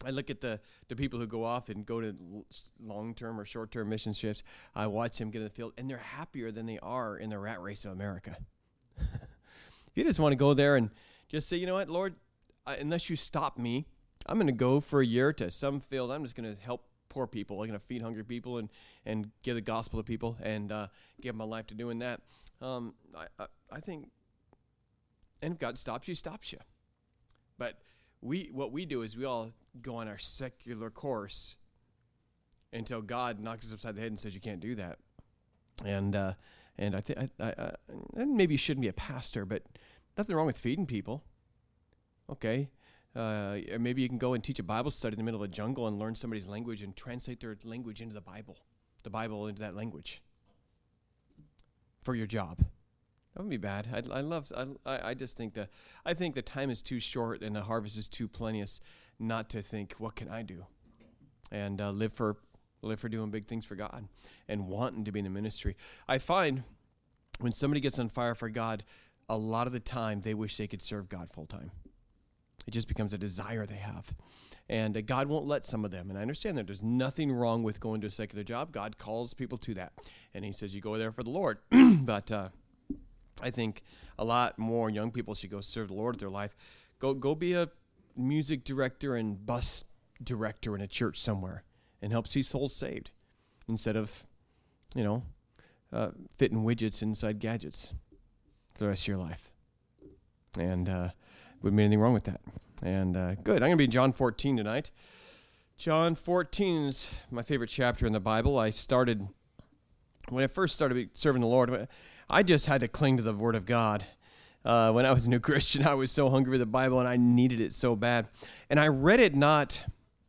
I look at the people who go off and go to long-term or short-term mission trips. I watch them get in the field, and they're happier than they are in the rat race of America. If you just want to go there and just say, you know what, Lord, unless you stop me, I'm going to go for a year to some field. I'm just going to help poor people. I'm going to feed hungry people and give the gospel to people and give my life to doing that. I think, and if God stops you, he stops you. But what we do is we all go on our secular course until God knocks us upside the head and says you can't do that. And I think maybe you shouldn't be a pastor, but nothing wrong with feeding people. Okay, maybe you can go and teach a Bible study in the middle of a jungle and learn somebody's language and translate their language into the Bible into that language for your job. That wouldn't be bad. I just think I think the time is too short and the harvest is too plenteous not to think, what can I do? And live for doing big things for God and wanting to be in the ministry. I find when somebody gets on fire for God, a lot of the time they wish they could serve God full time. It just becomes a desire they have. And God won't let some of them. And I understand that there's nothing wrong with going to a secular job. God calls people to that. And he says you go there for the Lord. But I think a lot more young people should go serve the Lord with their life. Go be a music director and bus director in a church somewhere and help see souls saved instead of, fitting widgets inside gadgets for the rest of your life. And wouldn't be anything wrong with that. And good. I'm going to be in John 14 tonight. John 14 is my favorite chapter in the Bible. When I first started serving the Lord, I just had to cling to the Word of God. When I was a new Christian, I was so hungry for the Bible, and I needed it so bad. And I read it not,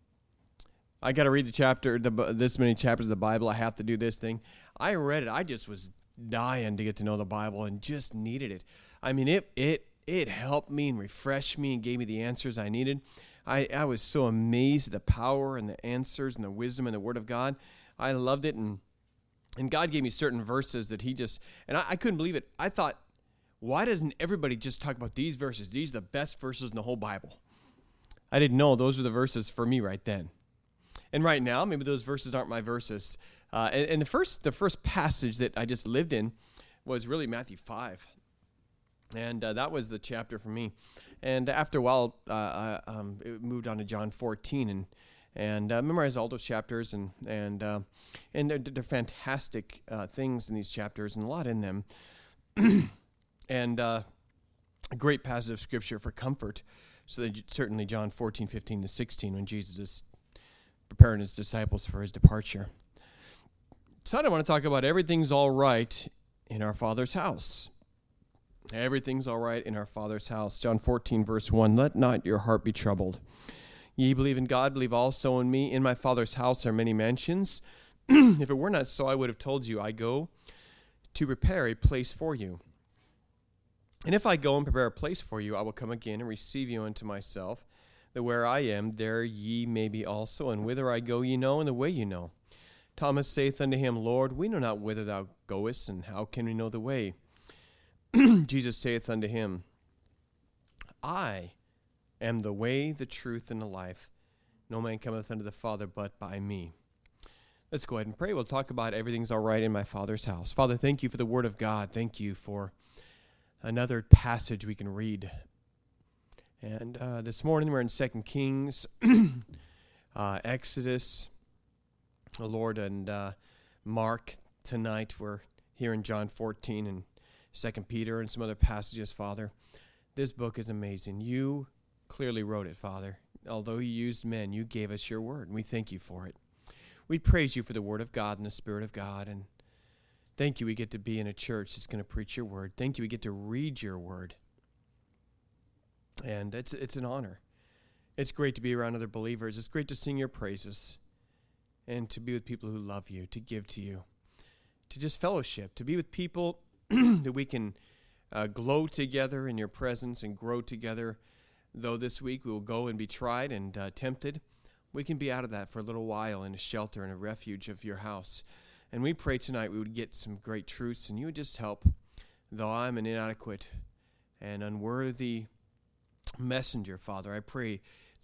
I got to read the chapter, this many chapters of the Bible, I have to do this thing. I read it. I just was dying to get to know the Bible and just needed it. I mean, it helped me and refreshed me and gave me the answers I needed. I was so amazed at the power and the answers and the wisdom and the Word of God. I loved it, and God gave me certain verses that and I couldn't believe it. I thought, why doesn't everybody just talk about these verses? These are the best verses in the whole Bible. I didn't know those were the verses for me right then. And right now, maybe those verses aren't my verses. And the first passage that I just lived in was really Matthew 5. And that was the chapter for me. And after a while, it moved on to John 14 and memorized all those chapters. And they're fantastic things in these chapters and a lot in them. And a great passage of Scripture for comfort. So that certainly John 14, 15 to 16 when Jesus is preparing his disciples for his departure. Tonight I want to talk about everything's all right in our Father's house. Everything's all right in our Father's house. John 14, verse 1, let not your heart be troubled. Ye believe in God, believe also in me. In my Father's house are many mansions. If it were not so, I would have told you, I go to prepare a place for you. And if I go and prepare a place for you, I will come again and receive you unto myself, that where I am, there ye may be also. And whither I go ye know, and the way ye know. Thomas saith unto him, Lord, we know not whither thou goest, and how can we know the way? Jesus saith unto him, I am the way, the truth, and the life. No man cometh unto the Father but by me. Let's go ahead and pray. We'll talk about everything's all right in my Father's house. Father, thank you for the Word of God. Thank you for another passage we can read. And this morning we're in 2 Kings, Exodus, the Lord, and Mark. Tonight we're here in John 14 and 2 Peter and some other passages, Father. This book is amazing. You clearly wrote it, Father. Although you used men, you gave us your word, and we thank you for it. We praise you for the Word of God and the Spirit of God, and thank you we get to be in a church that's going to preach your word. Thank you we get to read your word. And it's an honor. It's great to be around other believers. It's great to sing your praises and to be with people who love you, to give to you, to just fellowship, to be with people that we can glow together in your presence and grow together. Though this week we will go and be tried and tempted, we can be out of that for a little while in a shelter and a refuge of your house. And we pray tonight we would get some great truths, and you would just help. Though I'm an inadequate and unworthy messenger, Father, I pray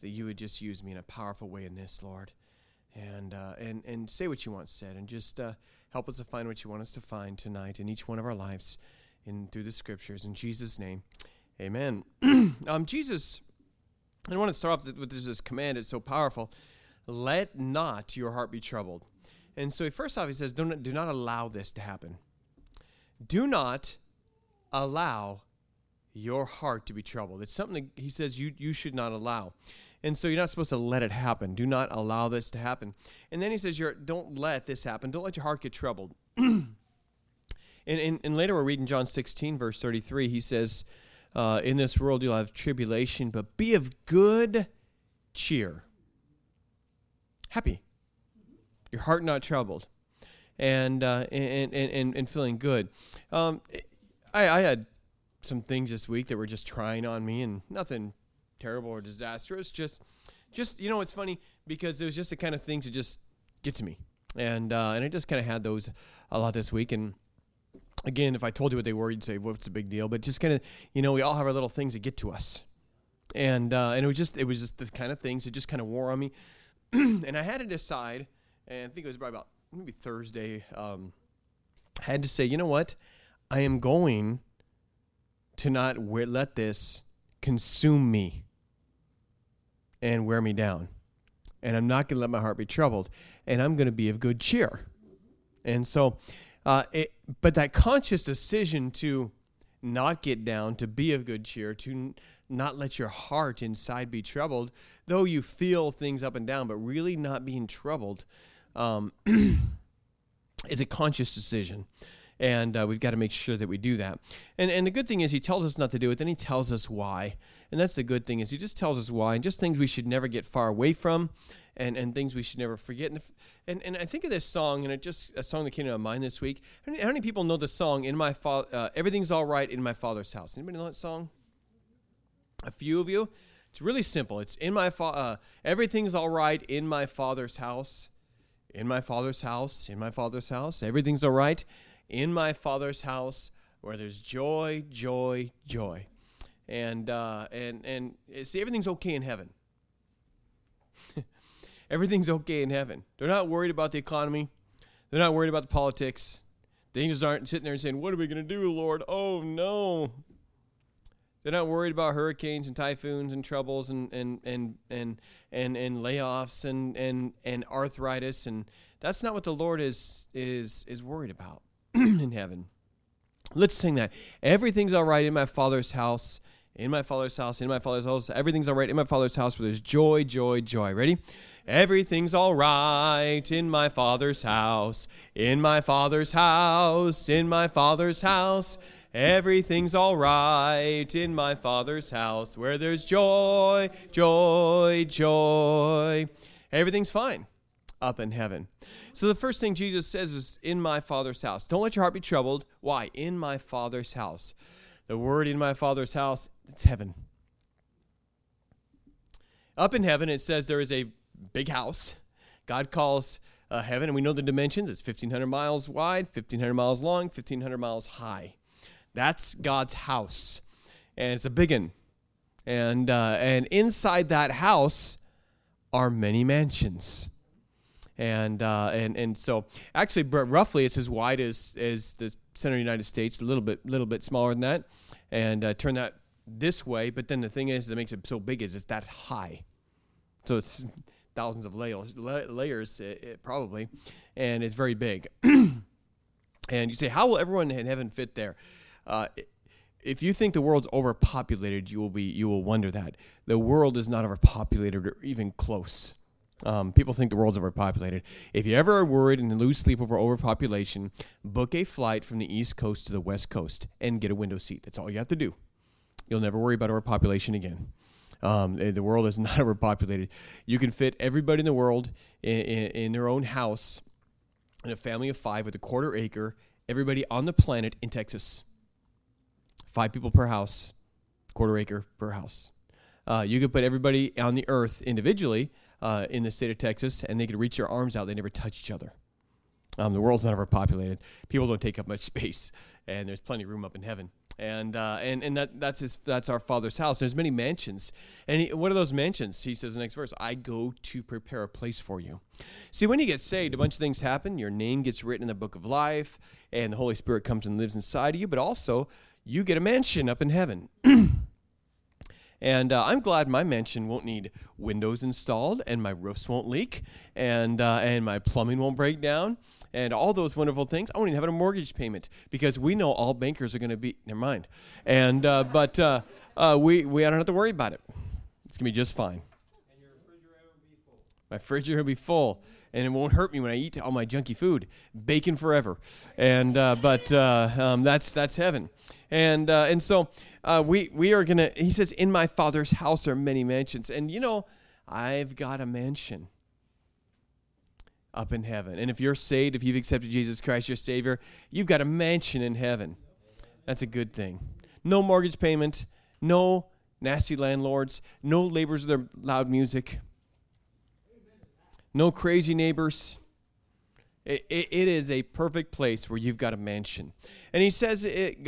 that you would just use me in a powerful way in this, Lord. And say what you want said, and just help us to find what you want us to find tonight in each one of our lives through the scriptures. In Jesus' name, amen. Jesus, I want to start off with this command. It's so powerful. Let not your heart be troubled. And so first off, he says, do not allow this to happen. Do not allow your heart to be troubled. It's something that he says you should not allow. And so you're not supposed to let it happen. Do not allow this to happen. And then he says, don't let this happen. Don't let your heart get troubled. And later we're reading John 16, verse 33. He says, in this world you'll have tribulation, but be of good cheer. Happy. Your heart not troubled. And feeling good. I had some things this week that were just trying on me, and nothing terrible or disastrous. Just it's funny because it was just the kind of things that just get to me, and I just kind of had those a lot this week. And again, if I told you what they were, you'd say, "What's the big deal?" But just kind of, we all have our little things that get to us, and it was just the kind of things that just kind of wore on me, and I had to decide. And I think it was probably about maybe Thursday. I had to say, you know what? I am going to not let this consume me and wear me down. And I'm not going to let my heart be troubled. And I'm going to be of good cheer. And so, but that conscious decision to not get down, to be of good cheer, to not let your heart inside be troubled, though you feel things up and down, but really not being troubled, is a conscious decision. And we've got to make sure that we do that. And the good thing is he tells us not to do it, then he tells us why. And that's the good thing, is he just tells us why, and just things we should never get far away from, and things we should never forget. And I think of this song, and a song that came to my mind this week. How many people know the song, Everything's All Right in My Father's House? Anybody know that song? A few of you? It's really simple. It's everything's all right in my Father's house. In my Father's house, in my Father's house. Everything's all right in my Father's house, where there's joy, joy, joy. And see, everything's okay in heaven. Everything's okay in heaven. They're not worried about the economy. They're not worried about the politics. The angels aren't sitting there and saying, "What are we going to do, Lord? Oh, no." They're not worried about hurricanes and typhoons and troubles and layoffs and arthritis, and that's not what the Lord is worried about in heaven. Let's sing that. Everything's all right in my Father's house. In my Father's house. In my Father's house. Everything's all right in my Father's house, where there's joy, joy, joy. Ready? Everything's all right in my Father's house. In my Father's house. In my Father's house. Everything's all right in my Father's house, where there's joy, joy, joy. Everything's fine up in heaven. So the first thing Jesus says is, in my Father's house. Don't let your heart be troubled. Why? In my Father's house. The word in my Father's house, it's heaven. Up in heaven, it says there is a big house. God calls heaven, and we know the dimensions. It's 1,500 miles wide, 1,500 miles long, 1,500 miles high. That's God's house, and it's a big one. And inside that house are many mansions. And so actually, roughly, it's as wide as the center of the United States, a little bit smaller than that, and turn that this way. But then the thing is that makes it so big is it's that high, so it's thousands of layers probably, and it's very big. And you say, how will everyone in heaven fit there? If you think the world's overpopulated, you will wonder that. The world is not overpopulated or even close. People think the world's overpopulated. If you ever are worried and lose sleep over overpopulation, book a flight from the East Coast to the West Coast and get a window seat. That's all you have to do. You'll never worry about overpopulation again. The world is not overpopulated. You can fit everybody in the world in their own house, in a family of 5 with a quarter acre, everybody on the planet in Texas. 5 people per house, quarter acre per house. You could put everybody on the earth individually in the state of Texas, and they could reach their arms out. They never touch each other. The world's not overpopulated. People don't take up much space, and there's plenty of room up in heaven. And that's our Father's house. There's many mansions. And what are those mansions? He says in the next verse, I go to prepare a place for you. See, when you get saved, a bunch of things happen. Your name gets written in the book of life, and the Holy Spirit comes and lives inside of you, but also you get a mansion up in heaven. And I'm glad my mansion won't need windows installed, and my roofs won't leak, and my plumbing won't break down, and all those wonderful things. I won't even have a mortgage payment because we know all bankers are going to be. Never mind. And but we don't have to worry about it. It's going to be just fine. And your refrigerator will be full. My refrigerator will be full, and it won't hurt me when I eat all my junky food. Bacon forever. And that's heaven. And so we are gonna. He says, "In my Father's house are many mansions," and I've got a mansion up in heaven. And if you're saved, if you've accepted Jesus Christ, your Savior, you've got a mansion in heaven. That's a good thing. No mortgage payment, no nasty landlords, no neighbors with their loud music, no crazy neighbors. It is a perfect place where you've got a mansion. And he says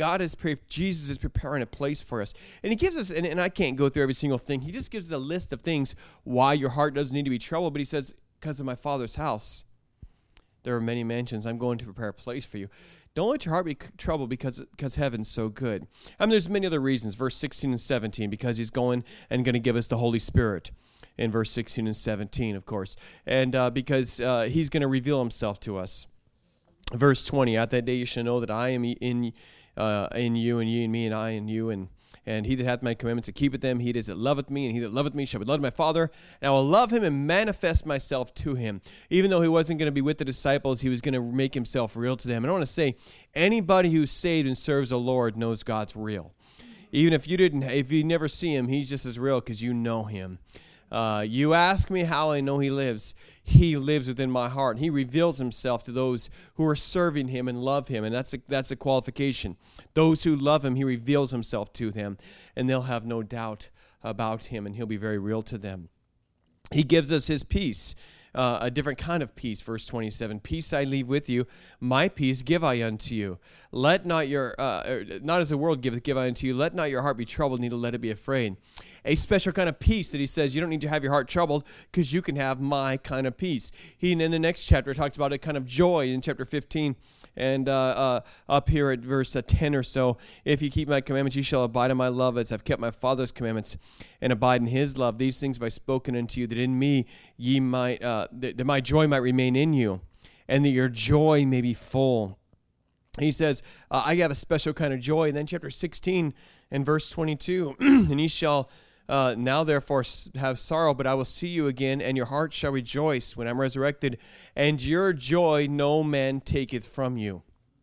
Jesus is preparing a place for us. And he gives us, and I can't go through every single thing. He just gives us a list of things why your heart doesn't need to be troubled. But he says, because of my Father's house, there are many mansions. I'm going to prepare a place for you. Don't let your heart be troubled because heaven's so good. There's many other reasons. Verse 16 and 17, because he's going and going to give us the Holy Spirit. In verse 16 and 17, of course. And because he's going to reveal himself to us. Verse 20, at that day you shall know that I am in you, and ye in me, and I in you. And he that hath my commandments to keep them, he it is that loveth me, and he that loveth me shall be loved of my Father. And I will love him and manifest myself to him. Even though he wasn't going to be with the disciples, he was going to make himself real to them. And I want to say, anybody who's saved and serves the Lord knows God's real. Even if you never see him, he's just as real because you know him. You ask me how I know he lives. He lives within my heart. He reveals himself to those who are serving him and love him, and that's a qualification. Those who love him, he reveals himself to them, and they'll have no doubt about him, and he'll be very real to them. He gives us his peace, a different kind of peace. Verse 27, peace I leave with you, my peace give I unto you. Let not your, not as the world giveth, give I unto you. Let not your heart be troubled, neither let it be afraid. A special kind of peace that he says you don't need to have your heart troubled because you can have my kind of peace. He, in the next chapter, talks about a kind of joy in chapter 15. And up here at verse 10 or so, if you keep my commandments, you shall abide in my love as I've kept my Father's commandments and abide in his love. These things have I spoken unto you, that in me ye might, that my joy might remain in you, and that your joy may be full. He says, I have a special kind of joy. And then chapter 16 and verse 22, and ye shall now therefore have sorrow, but I will see you again, and your heart shall rejoice when I'm resurrected, and your joy no man taketh from you.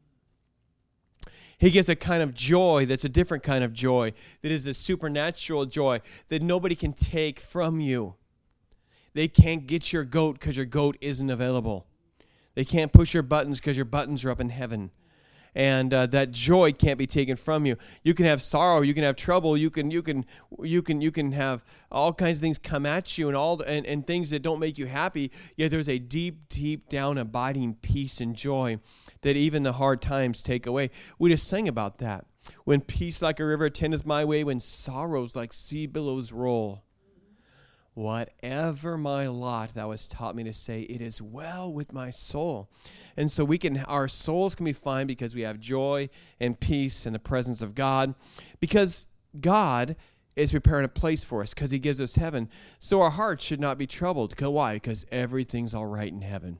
He gives a kind of joy that's a different kind of joy, that is a supernatural joy that nobody can take from you. They can't get your goat because your goat isn't available. They can't push your buttons because your buttons are up in heaven. And that joy can't be taken from you. You can have sorrow, you can have trouble, you can have all kinds of things come at you, and things that don't make you happy. Yet there's a deep, deep down abiding peace and joy that even the hard times take away. We just sang about that. When peace like a river attendeth my way, when sorrows like sea billows roll. Whatever my lot, thou hast taught me to say, it is well with my soul. And so our souls can be fine because we have joy and peace in the presence of God, because God is preparing a place for us because he gives us heaven. So our hearts should not be troubled. Why? Because everything's all right in heaven.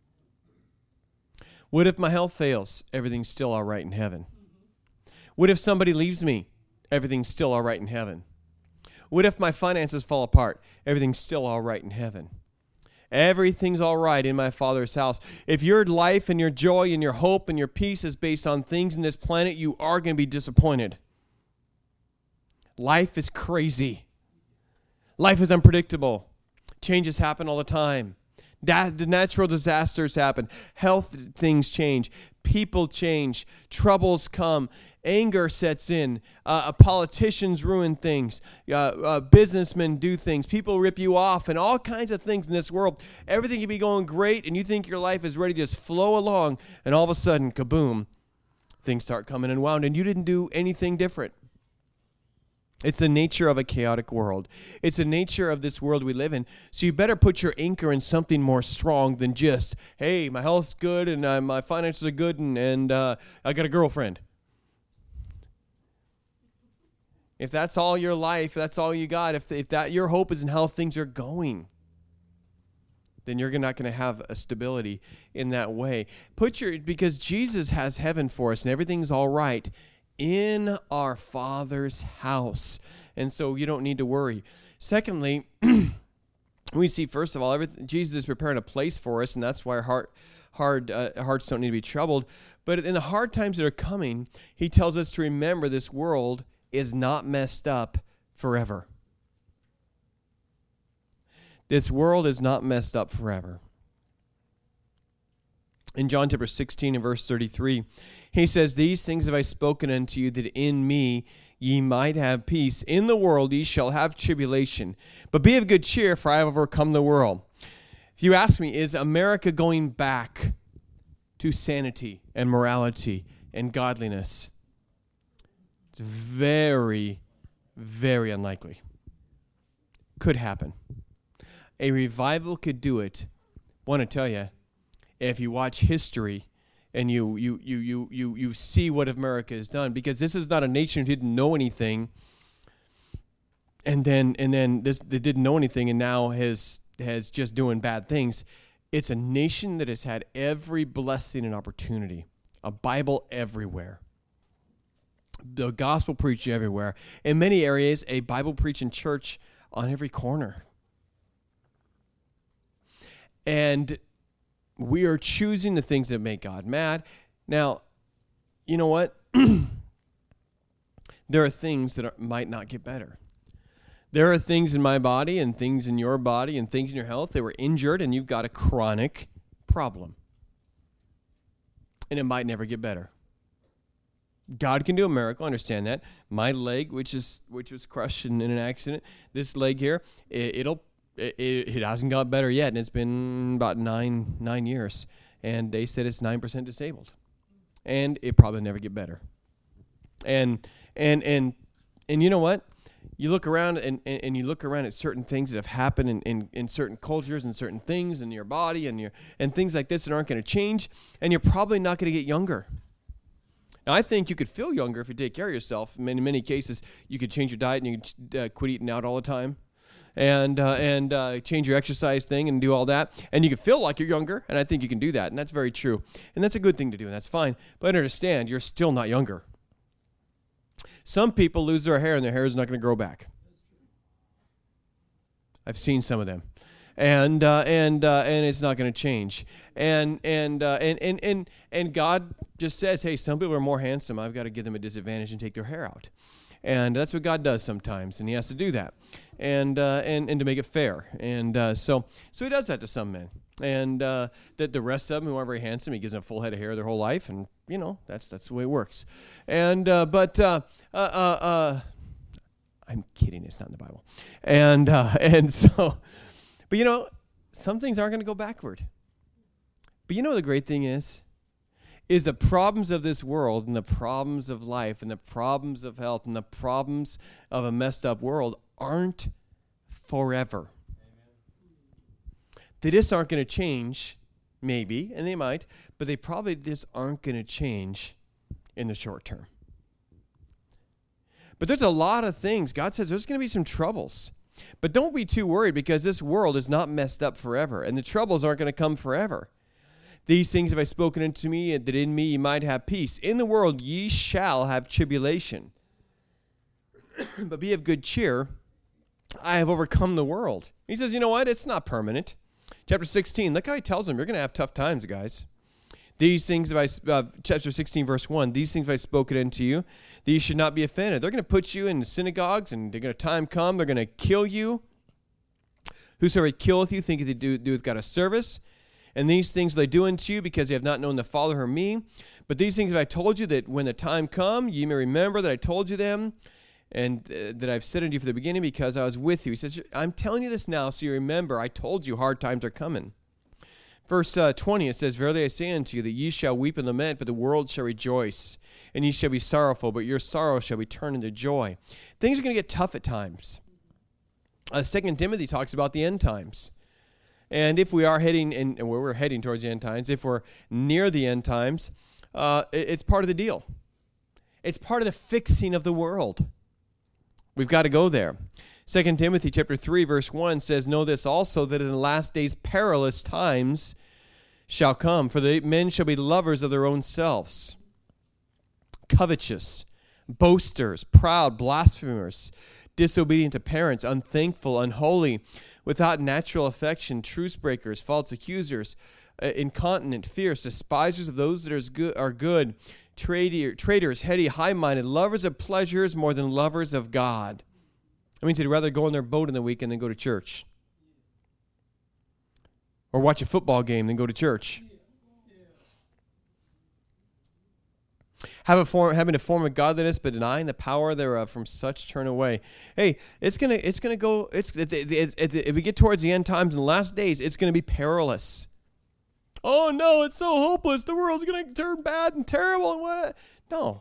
What if my health fails? Everything's still all right in heaven. What if somebody leaves me? Everything's still all right in heaven. What if my finances fall apart? Everything's still all right in heaven. Everything's all right in my Father's house. If your life and your joy and your hope and your peace is based on things in this planet, you are going to be disappointed. Life is crazy. Life is unpredictable. Changes happen all the time. The natural disasters happen. Health things change. People change. Troubles come. Anger sets in. Politicians ruin things. Businessmen do things. People rip you off, and all kinds of things in this world. Everything can be going great, and you think your life is ready to just flow along, and all of a sudden, kaboom, things start coming unwound, and you didn't do anything different. It's the nature of a chaotic world. It's the nature of this world we live in. So you better put your anchor in something more strong than just, hey, my health's good and my finances are good and I got a girlfriend. If that's all your life, that's all you got, if that your hope is in how things are going, then you're not going to have a stability in that way. Because Jesus has heaven for us and everything's all right in our Father's house. And so you don't need to worry. Secondly, we see, first of all, Jesus is preparing a place for us, and that's why our hearts don't need to be troubled. But in the hard times that are coming, he tells us to remember this world is not messed up forever. This world is not messed up forever. In John chapter 16 and verse 33, he says, "These things have I spoken unto you, that in me ye might have peace. In the world ye shall have tribulation. But be of good cheer, for I have overcome the world." If you ask me, is America going back to sanity and morality and godliness? It's very, very unlikely. Could happen. A revival could do it. I want to tell you, if you watch history and you see what America has done, because this is not a nation who didn't know anything, and then they didn't know anything and now has just doing bad things. It's a nation that has had every blessing and opportunity, a Bible everywhere, the gospel preached everywhere. In many areas, a Bible preaching church on every corner. And we are choosing the things that make God mad. Now, you know what? There are things that might not get better. There are things in my body and things in your body and things in your health that were injured, and you've got a chronic problem. And it might never get better. God can do a miracle, understand that. My leg, which was crushed in an accident, this leg here, it hasn't got better yet, and it's been about nine years. And they said it's 9% disabled. And it probably never get better. And you know what? You look around and you look around at certain things that have happened in certain cultures and certain things in your body and things like this that aren't going to change, and you're probably not going to get younger. Now, I think you could feel younger if you take care of yourself. In many cases, you could change your diet and you could quit eating out all the time, and change your exercise thing and do all that, and you can feel like you're younger. And I think you can do that, and that's very true, and that's a good thing to do, and that's fine. But understand, you're still not younger. Some people lose their hair, and their hair is not going to grow back. I've seen some of them, and it's not going to change. And God just says, hey, some people are more handsome. I've got to give them a disadvantage and take their hair out. And that's what God does sometimes, and he has to do that, and to make it fair. And so he does that to some men. And that the rest of them who aren't very handsome, he gives them a full head of hair their whole life, and you know that's the way it works. And I'm kidding, it's not in the Bible. And so, but you know, some things aren't going to go backward. But you know the great thing is the problems of this world and the problems of life and the problems of health and the problems of a messed up world aren't forever. They just aren't going to change, maybe, and they might, but they probably just aren't going to change in the short term. But there's a lot of things. God says there's going to be some troubles. But don't be too worried, because this world is not messed up forever, and the troubles aren't going to come forever. These things have I spoken unto me, that in me ye might have peace. In the world ye shall have tribulation. But be of good cheer. I have overcome the world. He says, you know what? It's not permanent. Chapter 16, look how he tells them, you're going to have tough times, guys. These things chapter 16, verse 1, these things have I spoken unto you, that you should not be offended. They're going to put you in the synagogues, and they're going to time come, they're going to kill you. Whosoever killeth you thinketh he doeth God a service. And these things they do unto you, because they have not known the Father or me. But these things have I told you, that when the time come, ye may remember that I told you them, and that I've said unto you from the beginning, because I was with you. He says, I'm telling you this now so you remember I told you hard times are coming. Verse 20, it says, Verily I say unto you, that ye shall weep and lament, but the world shall rejoice. And ye shall be sorrowful, but your sorrow shall be turned into joy. Things are going to get tough at times. 2 Timothy talks about the end times. And if we are heading, and where we're heading towards the end times, if we're near the end times, it's part of the deal. It's part of the fixing of the world. We've got to go there. 2 Timothy chapter 3, verse 1 says, Know this also, that in the last days perilous times shall come, for the men shall be lovers of their own selves, covetous, boasters, proud, blasphemers, disobedient to parents, unthankful, unholy, without natural affection, truce breakers, false accusers, incontinent, fierce, despisers of those that are good, traitors, heady, high-minded, lovers of pleasures more than lovers of God. That means they'd rather go on their boat in the weekend than go to church. Or watch a football game than go to church. Having a form of godliness, but denying the power thereof, from such turn away. Hey, it's gonna go. If we get towards the end times and the last days, it's gonna be perilous. Oh no, it's so hopeless. The world's gonna turn bad and terrible and what? No.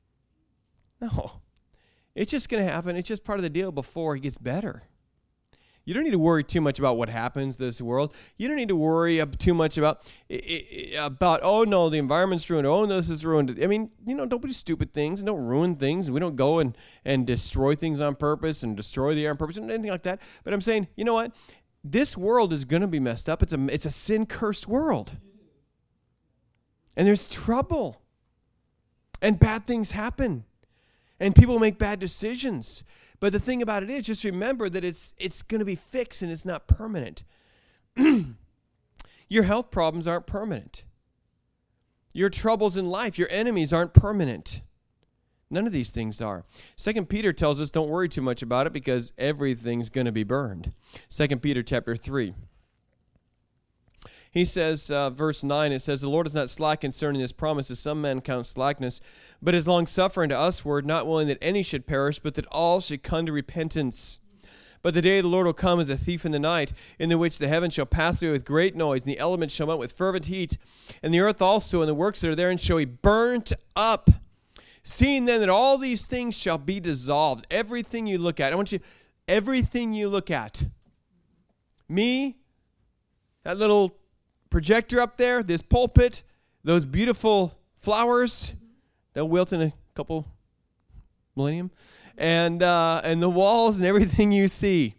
It's just gonna happen. It's just part of the deal before it gets better. You don't need to worry too much about what happens to this world. You don't need to worry too much about, oh, no, the environment's ruined. Oh, no, this is ruined. I mean, don't do stupid things and don't ruin things. We don't go and destroy things on purpose and destroy the air on purpose and anything like that. But I'm saying, you know what? This world is going to be messed up. It's a sin-cursed world. And there's trouble. And bad things happen. And people make bad decisions. But the thing about it is, just remember that it's going to be fixed and it's not permanent. Your health problems aren't permanent. Your troubles in life, your enemies aren't permanent. None of these things are. 2 Peter tells us don't worry too much about it because everything's going to be burned. 2 Peter chapter 3. He says, verse 9, it says, The Lord is not slack concerning his promise, as some men count slackness, but is long-suffering to usward, not willing that any should perish, but that all should come to repentance. But the day of the Lord will come as a thief in the night, in the which the heavens shall pass away with great noise, and the elements shall melt with fervent heat, and the earth also and the works that are therein shall be burnt up. Seeing then that all these things shall be dissolved, everything you look at, everything you look at, me, that little projector up there, this pulpit, those beautiful flowers, they'll wilt in a couple millennium, and the walls and everything you see,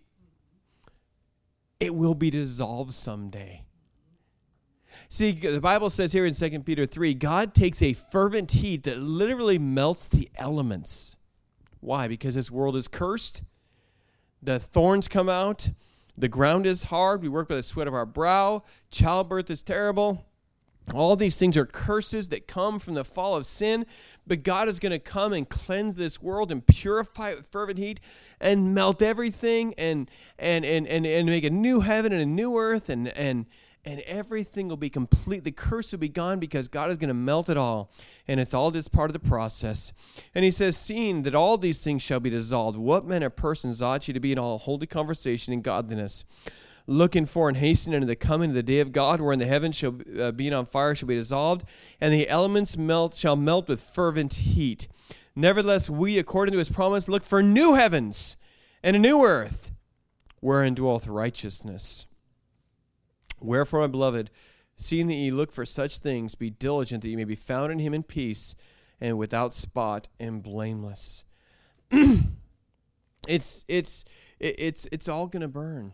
it will be dissolved someday. See, the Bible says here in 2 Peter 3, God takes a fervent heat that literally melts the elements. Why? Because this world is cursed. The thorns come out. The ground is hard. We work by the sweat of our brow. Childbirth is terrible. All these things are curses that come from the fall of sin. But God is going to come and cleanse this world and purify it with fervent heat and melt everything and make a new heaven and a new earth and everything will be complete. The curse will be gone because God is going to melt it all. And it's all just part of the process. And he says, seeing that all these things shall be dissolved, what manner of persons ought ye to be in all holy conversation and godliness, looking for and hastening unto the coming of the day of God, wherein the heavens shall being on fire shall be dissolved, and the elements shall melt with fervent heat. Nevertheless, we, according to his promise, look for new heavens and a new earth, wherein dwelleth righteousness. Wherefore, my beloved, seeing that ye look for such things, be diligent that ye may be found in him in peace and without spot and blameless. It's all going to burn.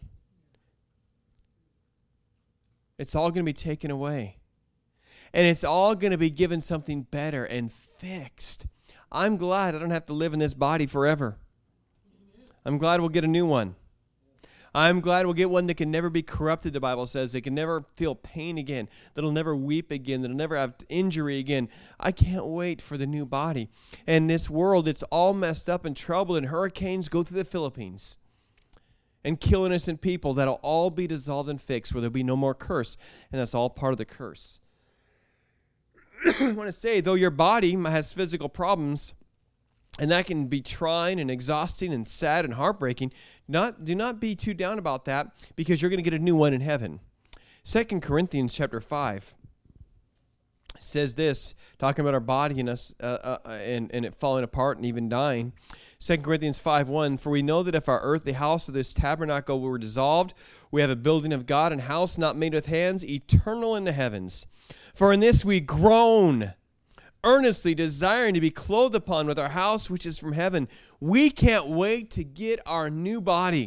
It's all going to be taken away. And it's all going to be given something better and fixed. I'm glad I don't have to live in this body forever. I'm glad we'll get a new one. I'm glad we'll get one that can never be corrupted, the Bible says. They can never feel pain again. That'll never weep again. That'll never have injury again. I can't wait for the new body. And this world, it's all messed up and troubled, and hurricanes go through the Philippines and kill innocent people. That'll all be dissolved and fixed, where there'll be no more curse. And that's all part of the curse. I want to say, though your body has physical problems, and that can be trying and exhausting and sad and heartbreaking, do not be too down about that, because you're going to get a new one in heaven. 2 Corinthians chapter 5 says this, talking about our body and us and it falling apart and even dying. 2 Corinthians 5:1, for we know that if our earthly house of this tabernacle were dissolved, we have a building of God, and house not made with hands, eternal in the heavens. For in this we groan, earnestly desiring to be clothed upon with our house which is from heaven. We can't wait to get our new body.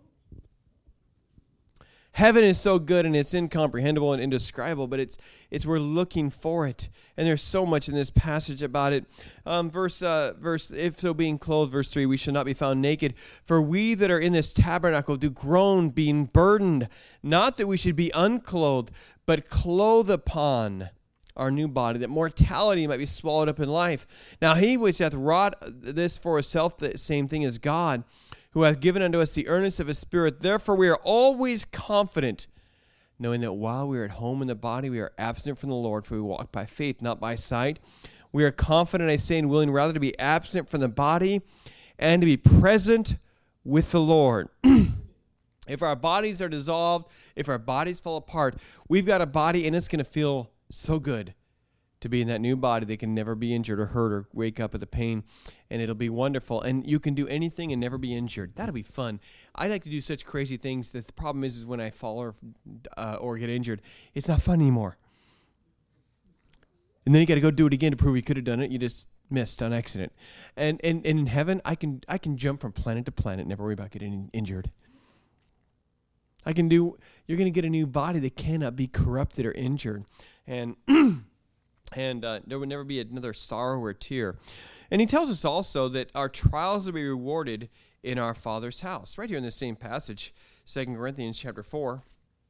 Heaven is so good and it's incomprehensible and indescribable, but it's we're looking for it. And there's so much in this passage about it. Verse if so being clothed, verse 3, we shall not be found naked. For we that are in this tabernacle do groan, being burdened, not that we should be unclothed, but clothed upon our new body, that mortality might be swallowed up in life. Now he which hath wrought this for himself, the same thing as God, who hath given unto us the earnest of his Spirit. Therefore we are always confident, knowing that while we are at home in the body, we are absent from the Lord, for we walk by faith, not by sight. We are confident, I say, and willing rather to be absent from the body and to be present with the Lord. If our bodies are dissolved, if our bodies fall apart, we've got a body and it's going to feel so good to be in that new body that can never be injured or hurt or wake up with a pain, and it'll be wonderful. And you can do anything and never be injured. That'll be fun. I like to do such crazy things. The problem is when I fall or get injured, it's not fun anymore. And then you got to go do it again to prove you could have done it. You just missed on accident. And in heaven, I can jump from planet to planet, never worry about getting injured. You're going to get a new body that cannot be corrupted or injured. And there would never be another sorrow or tear. And he tells us also that our trials will be rewarded in our Father's house. Right here in the same passage, 2 Corinthians chapter 4.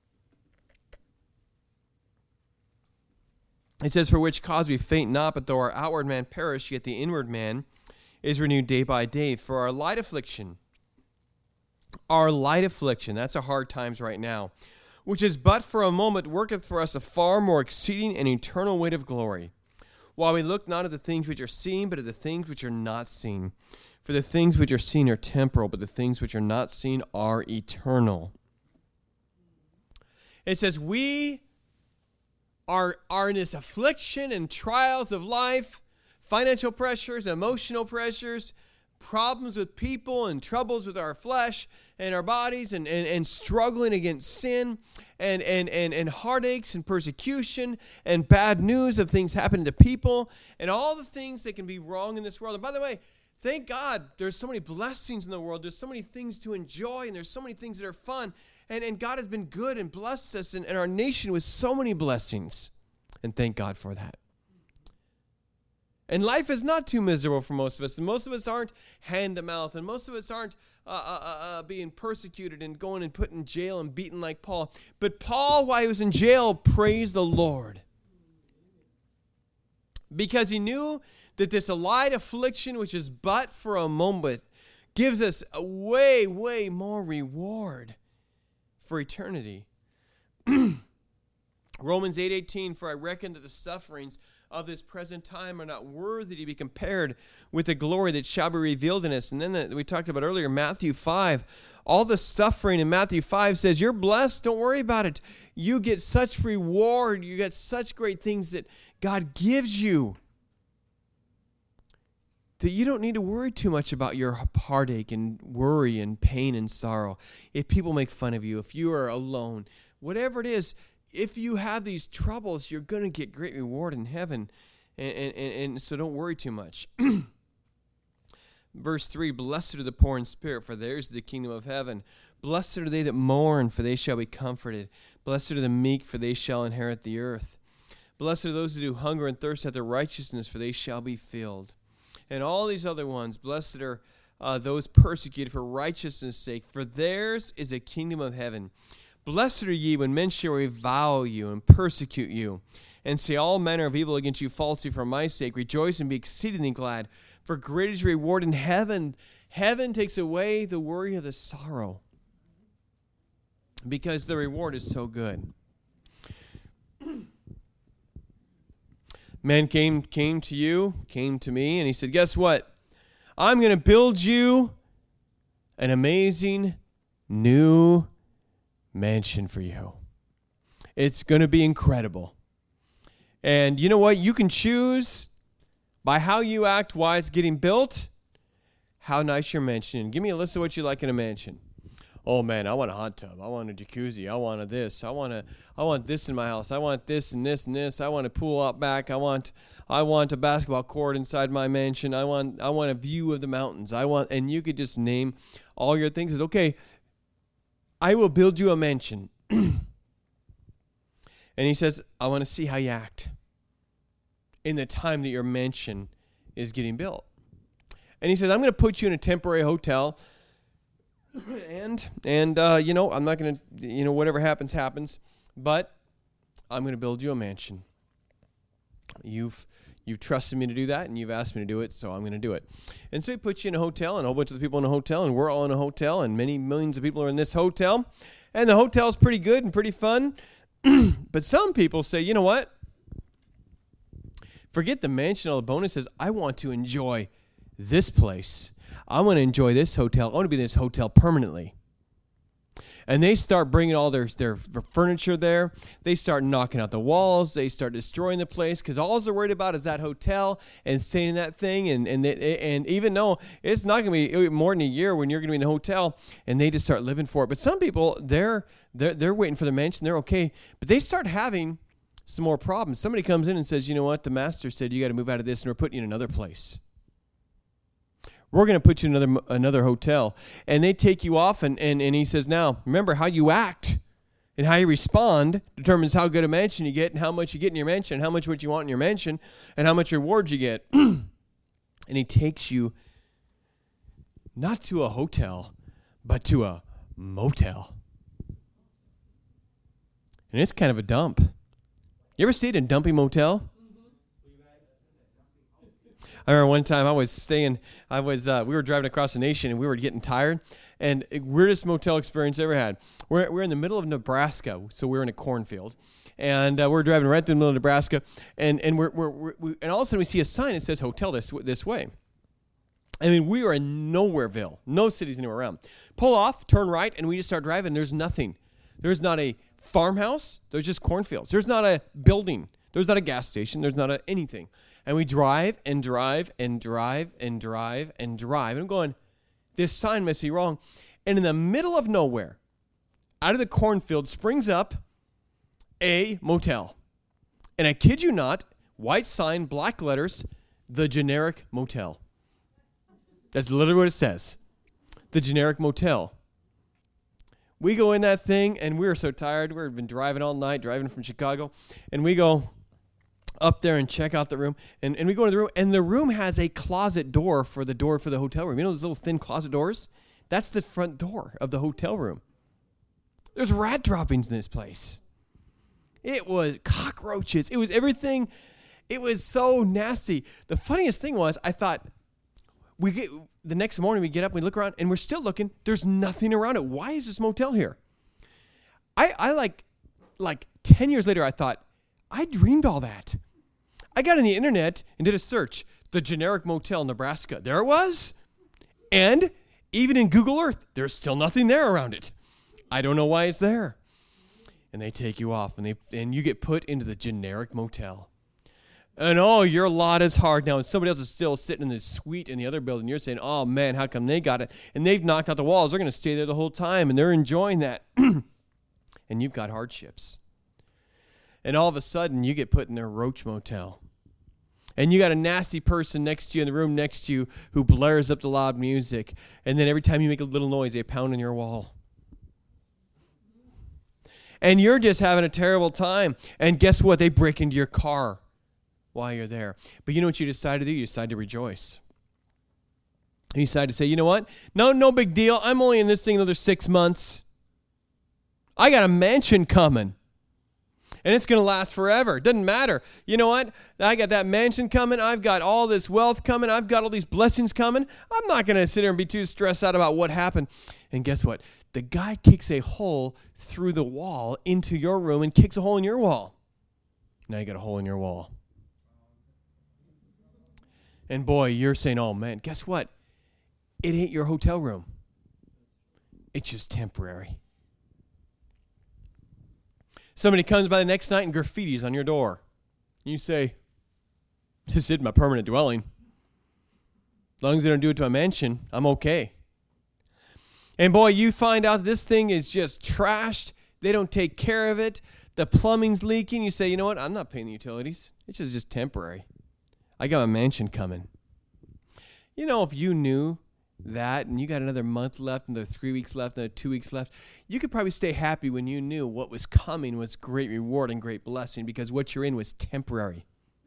It says, for which cause we faint not, but though our outward man perish, yet the inward man is renewed day by day. For our light affliction, that's our hard times right now, which is but for a moment, worketh for us a far more exceeding and eternal weight of glory. While we look not at the things which are seen, but at the things which are not seen. For the things which are seen are temporal, but the things which are not seen are eternal. It says we are in this affliction and trials of life, financial pressures, emotional pressures, problems with people and troubles with our flesh and our bodies and struggling against sin and heartaches and persecution and bad news of things happening to people and all the things that can be wrong in this world. And by the way, thank God there's so many blessings in the world. There's so many things to enjoy and there's so many things that are fun. And God has been good and blessed us and our nation with so many blessings. And thank God for that. And life is not too miserable for most of us. And most of us aren't hand to mouth. And most of us aren't being persecuted and going and put in jail and beaten like Paul. But Paul, while he was in jail, praised the Lord. Because he knew that this light affliction, which is but for a moment, gives us a way, way more reward for eternity. Romans 8:18, for I reckon that the sufferings of this present time are not worthy to be compared with the glory that shall be revealed in us. And then we talked about earlier, Matthew 5. All the suffering in Matthew 5 says, you're blessed, don't worry about it. You get such reward, you get such great things that God gives you that you don't need to worry too much about your heartache and worry and pain and sorrow. If people make fun of you, if you are alone, whatever it is, if you have these troubles, you're going to get great reward in heaven. And so don't worry too much. Verse 3, blessed are the poor in spirit, for theirs is the kingdom of heaven. Blessed are they that mourn, for they shall be comforted. Blessed are the meek, for they shall inherit the earth. Blessed are those who do hunger and thirst after righteousness, for they shall be filled. And all these other ones, blessed are those persecuted for righteousness' sake, for theirs is a kingdom of heaven. Blessed are ye when men shall revile you and persecute you, and say all manner of evil against you falsely for my sake. Rejoice and be exceedingly glad, for great is your reward in heaven. Heaven takes away the worry of the sorrow, because the reward is so good. Man came to me, and he said, guess what? I'm going to build you an amazing new mansion for you. It's going to be incredible. And you know what? You can choose by how you act while it's getting built, how nice your mansion. Give me a list of what you like in a mansion. Oh man, I want a hot tub. I want a jacuzzi. I want this. I want this in my house. I want this and this and this. I want a pool out back. I want a basketball court inside my mansion. I want a view of the mountains. And you could just name all your things. It's okay. I will build you a mansion. And he says, I want to see how you act in the time that your mansion is getting built. And he says, I'm going to put you in a temporary hotel. And I'm not going to, whatever happens. But I'm going to build you a mansion. You've trusted me to do that, and you've asked me to do it, so I'm going to do it. And so he puts you in a hotel, and a whole bunch of the people in a hotel, and we're all in a hotel, and many millions of people are in this hotel. And the hotel's pretty good and pretty fun. But some people say, you know what? Forget the mansion, all the bonuses. I want to enjoy this place. I want to enjoy this hotel. I want to be in this hotel permanently. And they start bringing all their furniture there. They start knocking out the walls. They start destroying the place because all they're worried about is that hotel and staying in that thing. And even though it's not going to be more than a year when you're going to be in the hotel, and they just start living for it. But some people, they're waiting for the mansion. They're okay. But they start having some more problems. Somebody comes in and says, you know what? The master said you got to move out of this, and we're putting you in another place. We're going to put you in another hotel. And they take you off, and he says, now, remember, how you act and how you respond determines how good a mansion you get and how much you get in your mansion and how much what you want in your mansion and how much rewards you get. And he takes you not to a hotel, but to a motel. And it's kind of a dump. You ever stayed in a dumpy motel? I remember one time we were driving across the nation and we were getting tired, and weirdest motel experience I ever had. We're in the middle of Nebraska, so we're in a cornfield, and we're driving right through the middle of Nebraska, and and all of a sudden we see a sign that says hotel this way. I mean, we are in Nowhereville, no cities anywhere around. Pull off, turn right, and we just start driving. There's nothing. There's not a farmhouse. There's just cornfields. There's not a building. There's not a gas station. There's not anything. And we drive and drive and drive and drive and drive. And I'm going, this sign must be wrong. And in the middle of nowhere, out of the cornfield, springs up a motel. And I kid you not, white sign, black letters, the generic motel. That's literally what it says. The generic motel. We go in that thing, and we were so tired. We've been driving all night, driving from Chicago. And we go up there and check out the room. And we go into the room, and the room has a closet door for the hotel room. You know those little thin closet doors? That's the front door of the hotel room. There's rat droppings in this place. It was cockroaches. It was everything. It was so nasty. The funniest thing was, I thought, the next morning we get up, we look around, and we're still looking. There's nothing around it. Why is this motel here? I like 10 years later, I thought, I dreamed all that. I got on the internet and did a search. The generic motel, Nebraska. There it was. And even in Google Earth, there's still nothing there around it. I don't know why it's there. And they take you off, and you get put into the generic motel. And your lot is hard now. And somebody else is still sitting in the suite in the other building. You're saying, oh man, how come they got it? And they've knocked out the walls. They're going to stay there the whole time, and they're enjoying that. And you've got hardships. And all of a sudden, you get put in a roach motel. And you got a nasty person next to you in the room next to you who blares up the loud music. And then every time you make a little noise, they pound on your wall. And you're just having a terrible time. And guess what? They break into your car while you're there. But you know what you decide to do? You decide to rejoice. You decide to say, you know what? No big deal. I'm only in this thing another 6 months. I got a mansion coming. And it's going to last forever. It doesn't matter. You know what? I got that mansion coming. I've got all this wealth coming. I've got all these blessings coming. I'm not going to sit here and be too stressed out about what happened. And guess what? The guy kicks a hole through the wall into your room and kicks a hole in your wall. Now you got a hole in your wall. And boy, you're saying, oh man, guess what? It ain't your hotel room. It's just temporary. Somebody comes by the next night and graffitis on your door. You say, this isn't my permanent dwelling. As long as they don't do it to a mansion, I'm okay. And boy, you find out this thing is just trashed. They don't take care of it. The plumbing's leaking. You say, you know what? I'm not paying the utilities. It's just temporary. I got a mansion coming. You know, if you knew that and you got another month left, another 3 weeks left, another 2 weeks left, you could probably stay happy when you knew what was coming was great reward and great blessing, because what you're in was temporary.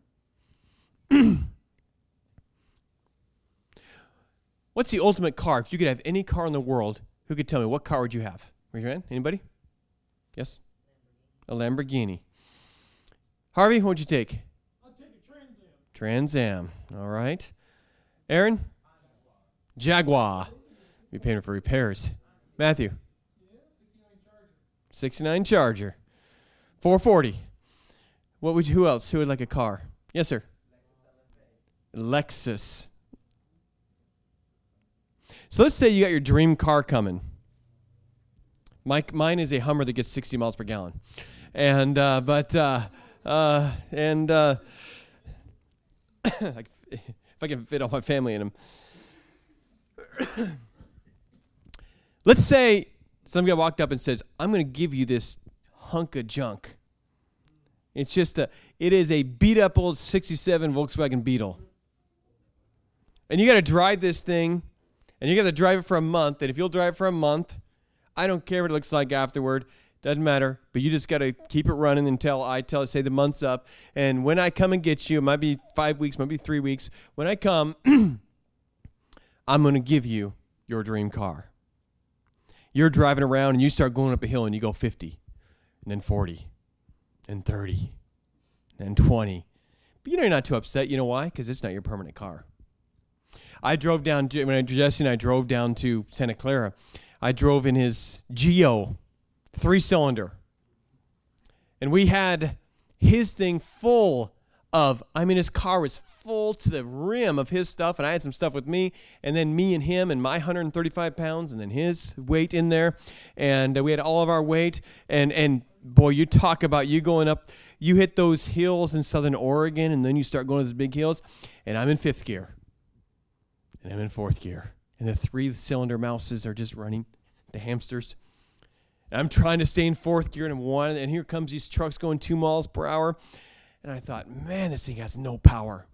What's the ultimate car? If you could have any car in the world, who could tell me what car would you have? Raise your hand. Anybody? Yes? A Lamborghini. Harvey, what would you take? I'll take a Trans Am. Trans Am. All right. Aaron? Jaguar. Be paying for repairs. Matthew? 69 Charger. 440. Who else? Who would like a car? Yes, sir. Lexus. So let's say you got your dream car coming. Mine is a Hummer that gets 60 miles per gallon. And, if I can fit all my family in them. Let's say some guy walked up and says, I'm going to give you this hunk of junk. It is a beat up old 67 Volkswagen Beetle. And you got to drive this thing, and you got to drive it for a month. And if you'll drive it for a month, I don't care what it looks like afterward. Doesn't matter. But you just got to keep it running until say the month's up. And when I come and get you, it might be 5 weeks, might be 3 weeks. When I come, I'm going to give you your dream car. You're driving around and you start going up a hill and you go 50, and then 40, and 30, and 20. But you're not too upset. You know why? Because it's not your permanent car. Jesse and I drove down to Santa Clara, I drove in his Geo 3-cylinder. And we had his thing full of, his car was full to the rim of his stuff, and I had some stuff with me, and then me and him and my 135 pounds, and then his weight in there, and we had all of our weight, and boy, you talk about you going up, you hit those hills in southern Oregon, and then you start going to those big hills, and I'm in 5th gear. And I'm in 4th gear. And the 3-cylinder mouses are just running, the hamsters. And I'm trying to stay in 4th gear, and here comes these trucks going 2 miles per hour. And I thought, man, this thing has no power.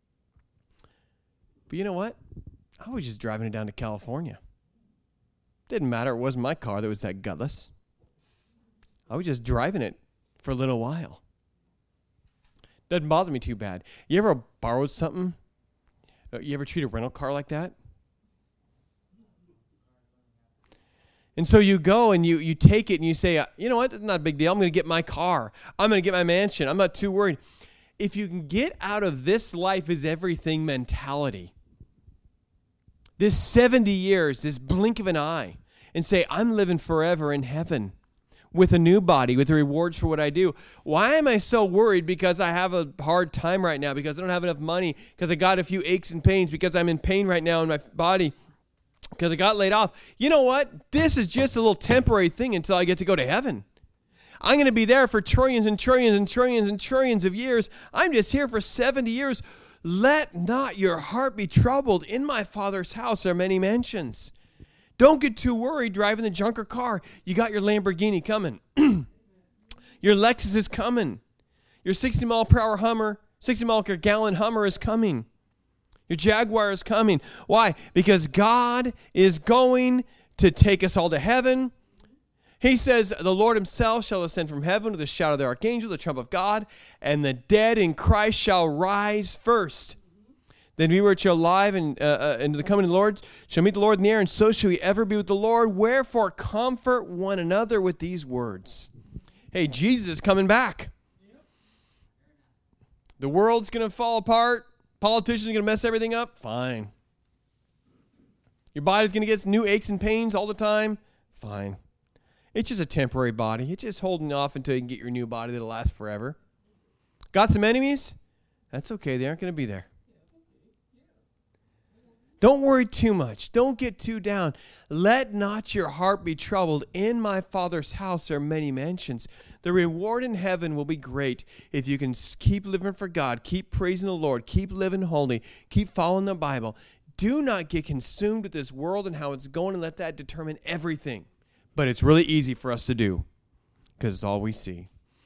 But you know what? I was just driving it down to California. Didn't matter. It wasn't my car that was that gutless. I was just driving it for a little while. Doesn't bother me too bad. You ever borrowed something? You ever treat a rental car like that? And so you go and you take it and you say, you know what, it's not a big deal. I'm going to get my car. I'm going to get my mansion. I'm not too worried. If you can get out of this life is everything mentality, this 70 years, this blink of an eye, and say, I'm living forever in heaven with a new body, with the rewards for what I do. Why am I so worried? Because I have a hard time right now, because I don't have enough money, because I got a few aches and pains, because I'm in pain right now in my body, because I got laid off. You know what? This is just a little temporary thing until I get to go to heaven. I'm going to be there for trillions and trillions and trillions and trillions of years. I'm just here for 70 years. Let not your heart be troubled. In my Father's house are many mansions. Don't get too worried driving the junker car. You got your Lamborghini coming. Your Lexus is coming. Your 60 mile per hour Hummer, 60 mile per gallon Hummer is coming. Your Jaguar is coming. Why? Because God is going to take us all to heaven. He says, the Lord himself shall ascend from heaven with a shout of the archangel, the trump of God, and the dead in Christ shall rise first. Then we which are alive and the coming of the Lord shall meet the Lord in the air, and so shall we ever be with the Lord. Wherefore comfort one another with these words. Hey, Jesus is coming back. The world's going to fall apart. Politicians are going to mess everything up. Fine. Your body's going to get new aches and pains all the time. Fine. It's just a temporary body. It's just holding off until you can get your new body that'll last forever. Got some enemies? That's okay. They aren't going to be there. Don't worry too much. Don't get too down. Let not your heart be troubled. In my Father's house are many mansions. The reward in heaven will be great if you can keep living for God, keep praising the Lord, keep living holy, keep following the Bible. Do not get consumed with this world and how it's going and let that determine everything. But it's really easy for us to do because it's all we see.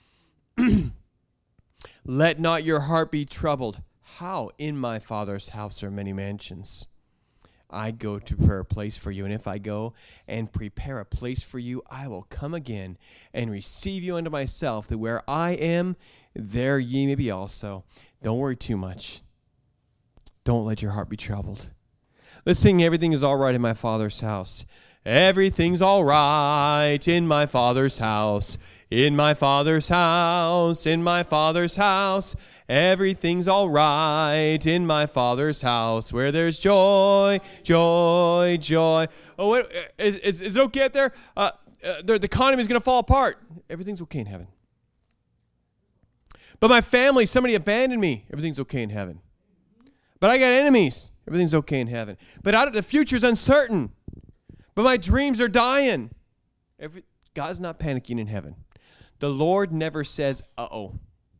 Let not your heart be troubled. How? In my Father's house are many mansions. I go to prepare a place for you, and if I go and prepare a place for you, I will come again and receive you unto myself, that where I am, there ye may be also. Don't worry too much. Don't let your heart be troubled. Let's sing Everything is All Right in My Father's House. Everything's all right in my Father's house. In my Father's house, in my Father's house. Everything's all right in my Father's house, where there's joy, joy, joy. Oh, wait, is it okay up there? The economy is going to fall apart. Everything's okay in heaven. But my family, somebody abandoned me. Everything's okay in heaven. But I got enemies. Everything's okay in heaven. But the future's uncertain. But my dreams are dying. God's not panicking in heaven. The Lord never says, uh-oh.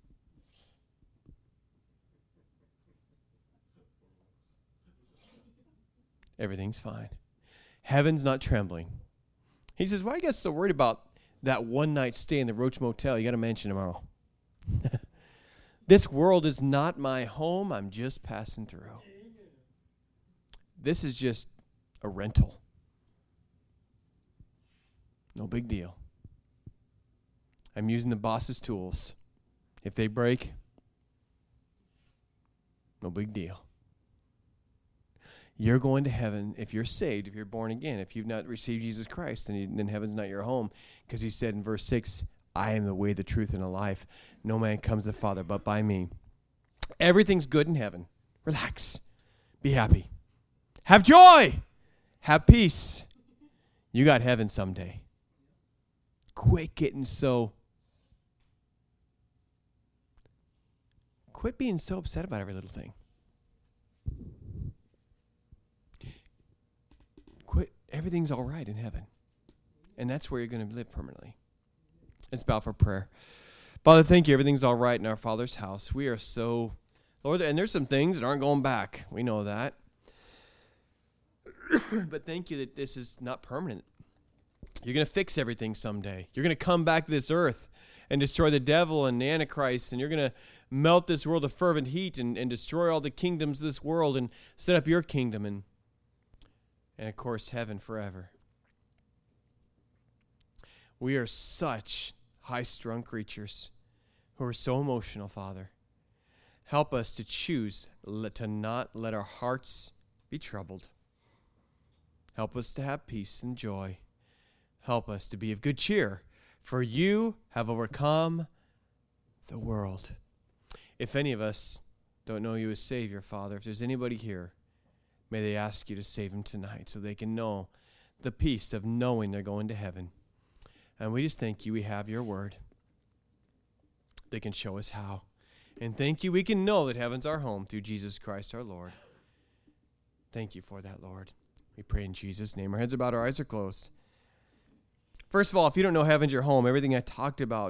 Everything's fine. Heaven's not trembling. He says, why are you guys so worried about that one night stay in the Roach Motel? You got a mansion tomorrow. This world is not my home. I'm just passing through. This is just a rental. No big deal. I'm using the boss's tools. If they break, no big deal. You're going to heaven if you're saved, if you're born again. If you've not received Jesus Christ, then heaven's not your home. Because he said in verse 6, I am the way, the truth, and the life. No man comes to the Father but by me. Everything's good in heaven. Relax. Be happy. Have joy. Have peace. You got heaven someday. Quit being so upset about every little thing. Everything's all right in heaven. And that's where you're going to live permanently. Let's bow for prayer. Father, thank you. Everything's all right in our Father's house. We are so, Lord, and there's some things that aren't going back. We know that. But thank you that this is not permanent. You're going to fix everything someday. You're going to come back to this earth and destroy the devil and the Antichrist, and you're going to melt this world of fervent heat and destroy all the kingdoms of this world and set up your kingdom and of course, heaven forever. We are such high-strung creatures who are so emotional, Father. Help us to choose to not let our hearts be troubled. Help us to have peace and joy. Help us to be of good cheer, for you have overcome the world. If any of us don't know you as Savior, Father, if there's anybody here, may they ask you to save them tonight so they can know the peace of knowing they're going to heaven. And we just thank you we have your word. They can show us how. And thank you we can know that heaven's our home through Jesus Christ our Lord. Thank you for that, Lord. We pray in Jesus' name. Our heads are bowed, our eyes are closed. First of all, if you don't know heaven's your home, everything I talked about